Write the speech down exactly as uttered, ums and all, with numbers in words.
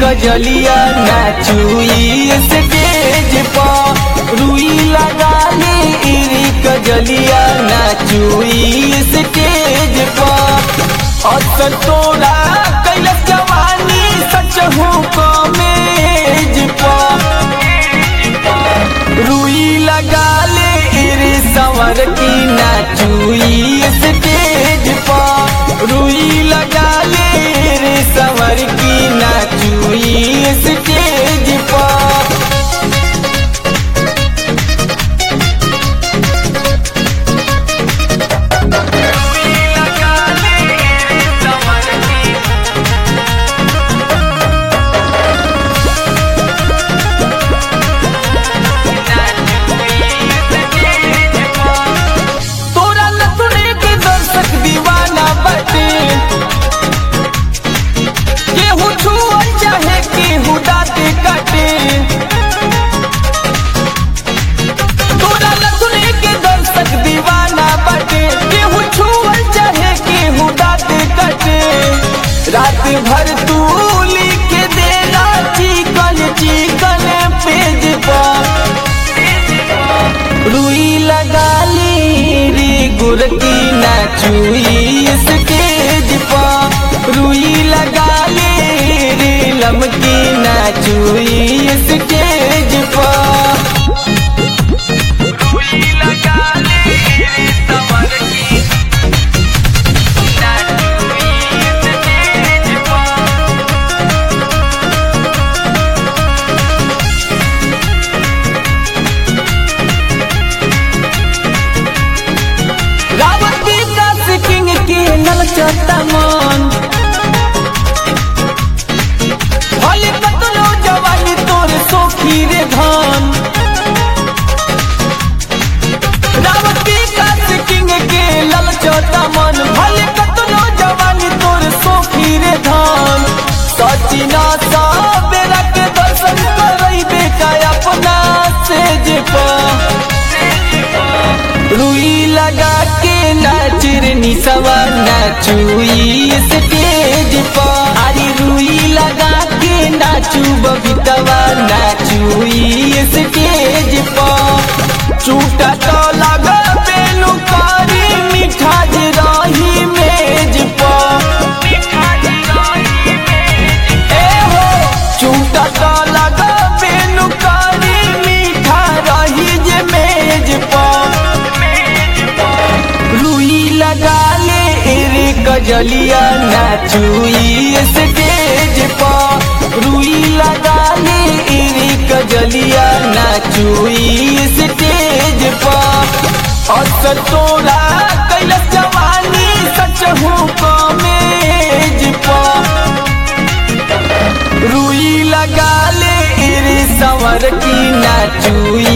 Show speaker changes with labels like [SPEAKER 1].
[SPEAKER 1] Kajaliya नाचुई stage पर रुई लगा ले रे कजलिया नाचुई स्टेज पर असल तोरा कैलस जवानी सच हो कमेज पर रुई लगा ले रे संवर की नाचुई स्टेज पर रुई लगा ले रे संवर की नाचुई स्टेज पर रात भर तू लिख देना चिकन चिकन पेज पर रुई लगा ली रे गुर की नाचुई स्टेज पर रुई लगा ले रे लमकी नाचुई स्टेज पर चता मन भले कतलो जवानी तोर सोखी रे धन रावती कास किंग के लल चता मन भले कतलो जवानी तोर सोखी रे धन सचिना सबेरा के दर्शन करई बेका अपना सेज पर रुई लगा के नाच रे निसवा नाचुई स्टेज पर अरे रुई लगा के नाचू बबीतवा नाचुई स्टेज पर चूटा तो लगा बेलू कारी मिठाज रही मेज पर ए हो चूटा तो लगा बेलू कारी मीठा रही जे मेज पर रुई लगा ले रे कजलिया नाचुई स्टेज पर रुई लगा ले रे कजलिया नाचुई स्टेज पर असल तोरा कैलस जवानी सच हो कमेज पर रुई लगा ले रे संवर की नाचुई